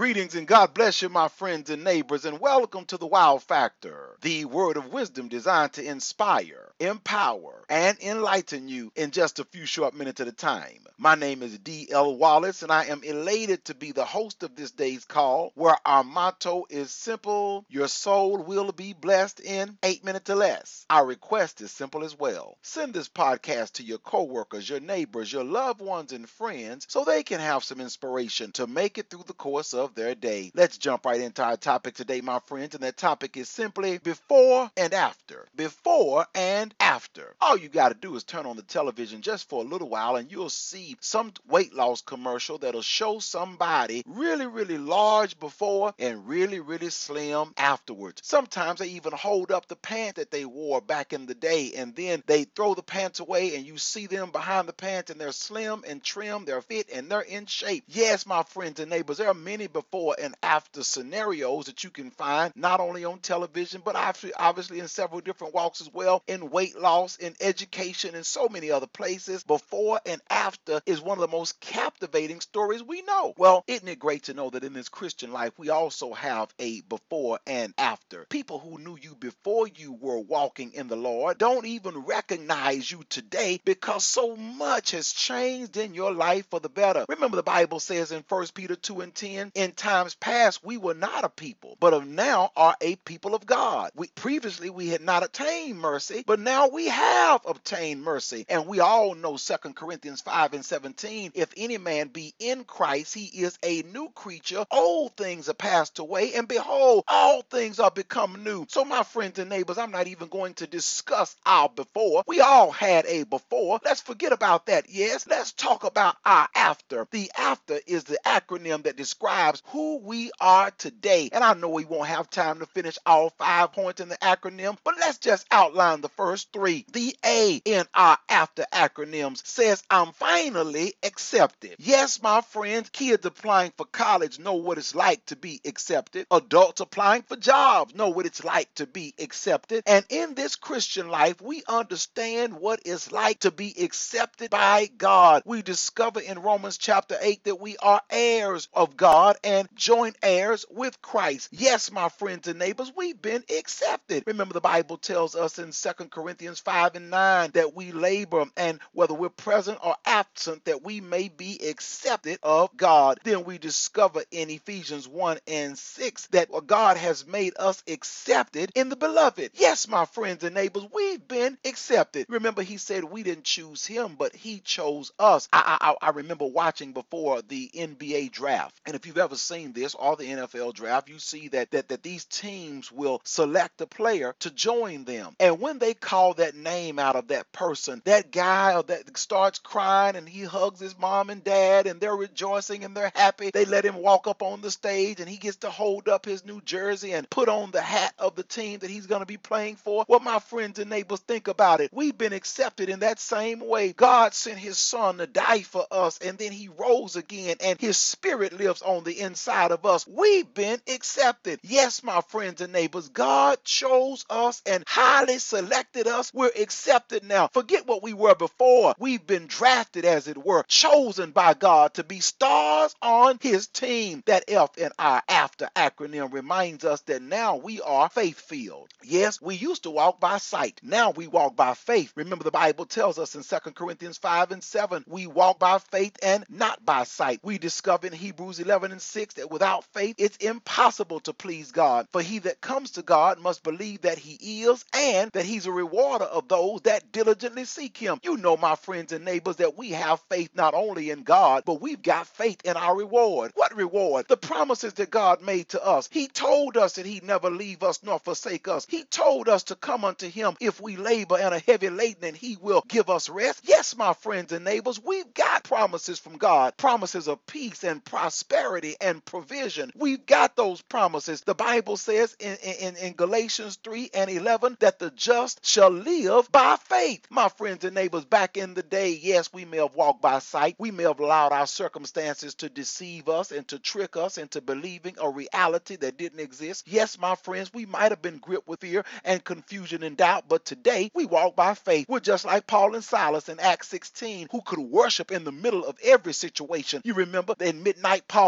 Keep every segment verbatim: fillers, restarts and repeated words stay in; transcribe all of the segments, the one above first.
Greetings and God bless you, my friends and neighbors, and welcome to the Wow Factor, the word of wisdom designed to inspire, empower, and enlighten you in just a few short minutes at a time. My name is D L Wallace, and I am elated to be the host of this day's call, where our motto is simple: your soul will be blessed in eight minutes or less. Our request is simple as well. Send this podcast to your coworkers, your neighbors, your loved ones, and friends so they can have some inspiration to make it through the course of their day. Let's jump right into our topic today, my friends, and that topic is simply before and after. Before and after. All you got to do is turn on the television just for a little while and you'll see some weight loss commercial that'll show somebody really, really large before and really, really slim afterwards. Sometimes they even hold up the pants that they wore back in the day, and then they throw the pants away and you see them behind the pants and they're slim and trim, they're fit, and they're in shape. Yes, my friends and neighbors, there are many before and after scenarios that you can find not only on television but obviously, obviously in several different walks as well, in weight loss, in education, and so many other places. Before and after is one of the most captivating stories we know. Well, isn't it great to know that in this Christian life we also have a before and after? People who knew you before you were walking in the Lord don't even recognize you today because so much has changed in your life for the better. Remember, the Bible says in First Peter two and ten, in times past we were not a people, but of now are a people of God. We previously we had not attained mercy, but now we have obtained mercy. And we all know Second Corinthians five and seventeen, if any man be in Christ, he is a new creature. Old things are passed away, and behold, all things are become new. So my friends and neighbors, I'm not even going to discuss our before. We all had a before. Let's forget about that. Yes, let's talk about our after. The after is the acronym that describes who we are today. And I know we won't have time to finish all five points in the acronym, but let's just outline the first three. The A in our after acronyms says, I'm finally accepted. Yes, my friends, kids applying for college know what it's like to be accepted. Adults applying for jobs know what it's like to be accepted. And in this Christian life, we understand what it's like to be accepted by God. We discover in Romans chapter eight that we are heirs of God and joint heirs with Christ. Yes, my friends and neighbors, we've been accepted. Remember, the Bible tells us in Second Corinthians five and nine that we labor, and whether we're present or absent, that we may be accepted of God. Then we discover in Ephesians one and six that God has made us accepted in the beloved. Yes, my friends and neighbors, we've been accepted. Remember, he said we didn't choose him, but he chose us. I, I, I remember watching before the N B A draft, and if you've ever seen this or the N F L draft, you see that that, that these teams will select a player to join them. And when they call that name out of that person, that guy or that starts crying and he hugs his mom and dad and they're rejoicing and they're happy. They let him walk up on the stage and he gets to hold up his new jersey and put on the hat of the team that he's going to be playing for. Well, my friends and neighbors, think about it. We've been accepted in that same way. God sent his son to die for us, and then he rose again, and his spirit lives on the inside of us. We've been accepted. Yes, my friends and neighbors, God chose us and highly selected us. We're accepted now. Forget what we were before. We've been drafted, as it were, chosen by God to be stars on his team. That F in our after acronym reminds us that now we are faith-filled. Yes, we used to walk by sight. Now we walk by faith. Remember, the Bible tells us in Second Corinthians five and seven, we walk by faith and not by sight. We discover in Hebrews eleven and six that without faith it's impossible to please God. For he that comes to God must believe that he is, and that he's a rewarder of those that diligently seek him. You know, my friends and neighbors, that we have faith not only in God, but we've got faith in our reward. What reward? The promises that God made to us. He told us that he'd never leave us nor forsake us. He told us to come unto him if we labor and are heavy laden, and he will give us rest. Yes, my friends and neighbors, we've got promises from God, promises of peace and prosperity and provision. We've got those promises. The Bible says in, in, in Galatians three and eleven that the just shall live by faith. My friends and neighbors, back in the day, yes, we may have walked by sight. We may have allowed our circumstances to deceive us and to trick us into believing a reality that didn't exist. Yes, my friends, we might have been gripped with fear and confusion and doubt, but today we walk by faith. We're just like Paul and Silas in Acts sixteen, who could worship in the middle of every situation. You remember in midnight, Paul and Silas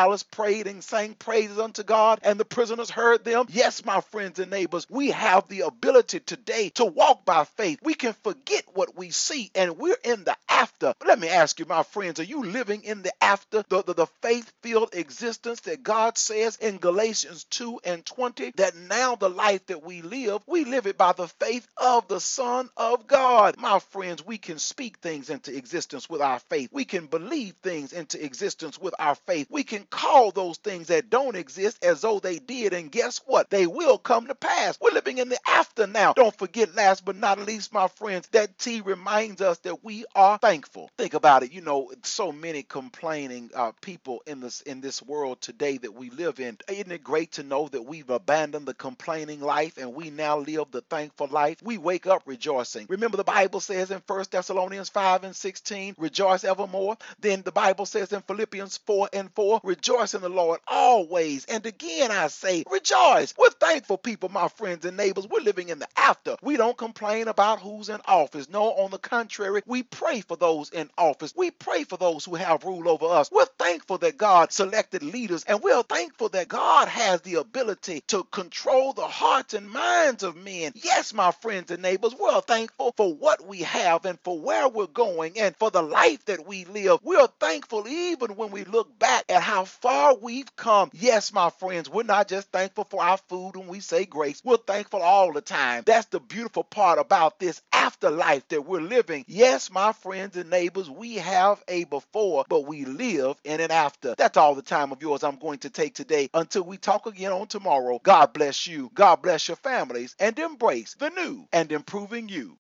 Silas prayed and sang praises unto God, and the prisoners heard them. Yes, my friends and neighbors, we have the ability today to walk by faith. We can forget what we see, and we're in the after. But let me ask you, my friends, are you living in the after, the, the, the faith-filled existence that God says in Galatians two and twenty, that now the life that we live, we live it by the faith of the Son of God? My friends, we can speak things into existence with our faith. We can believe things into existence with our faith. We can call those things that don't exist as though they did, and guess what? They will come to pass. We're living in the after now. Don't forget, last but not least, my friends, that T reminds us that we are thankful. Think about it. You know, so many complaining uh, people in this in this world today that we live in. Isn't it great to know that we've abandoned the complaining life and we now live the thankful life? We wake up rejoicing. Remember, the Bible says in First Thessalonians five and sixteen, rejoice evermore. Then the Bible says in Philippians four and four, rejoice in the Lord always. And again, I say, rejoice. We're thankful people, my friends and neighbors. We're living in the after. We don't complain about who's in office. No, on the contrary, we pray for those in office. We pray for those who have rule over us. We're thankful that God selected leaders, and we're thankful that God has the ability to control the hearts and minds of men. Yes, my friends and neighbors, we're thankful for what we have and for where we're going and for the life that we live. We're thankful even when we look back at how far we've come. Yes, my friends, we're not just thankful for our food when we say grace. We're thankful all the time. That's the beautiful part about this afterlife that we're living. Yes, my friends and neighbors, we have a before, but we live in an after. That's all the time of yours I'm going to take today. Until we talk again on tomorrow, God bless you, God bless your families, and embrace the new and improving you.